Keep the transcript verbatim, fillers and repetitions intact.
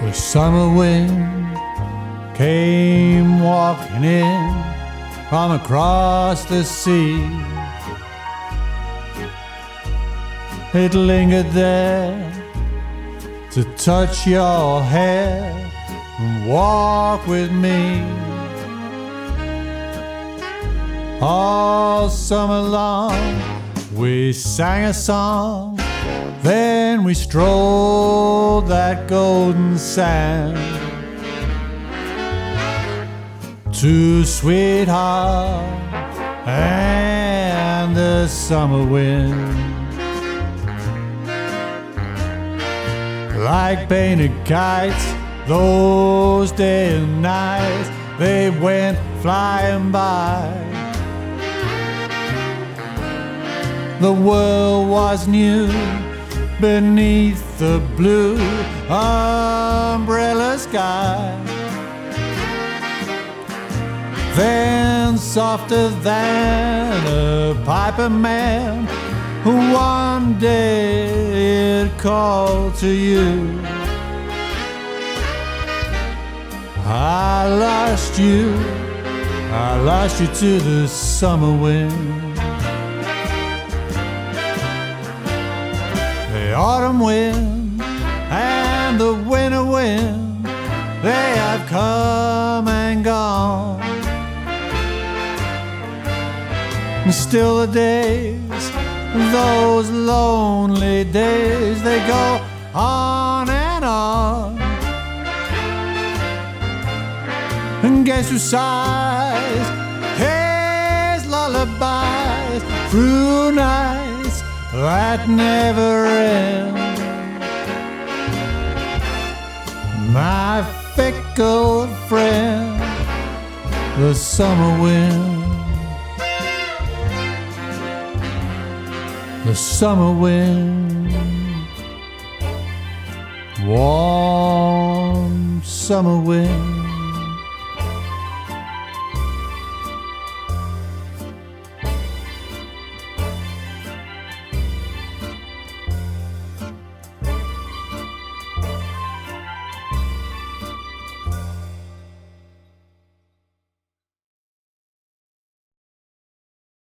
The summer wind came walking in from across the sea. It lingered there to touch your hair and walk with me. All summer long we sang a song, then we strolled that golden sand. Two sweethearts and the summer wind, like painted kites, those days and nights, they went flying by. The world was new beneath the blue umbrella sky. Then, softer than a piper man, one day it called to you. I lost you, I lost you to the summer wind. The autumn wind and the winter wind, they have come and gone. And still the days, those lonely days, they go on and on. And guess who sighs his lullabies through nights that never end? My fickle friend, the summer wind. The summer wind, warm summer wind.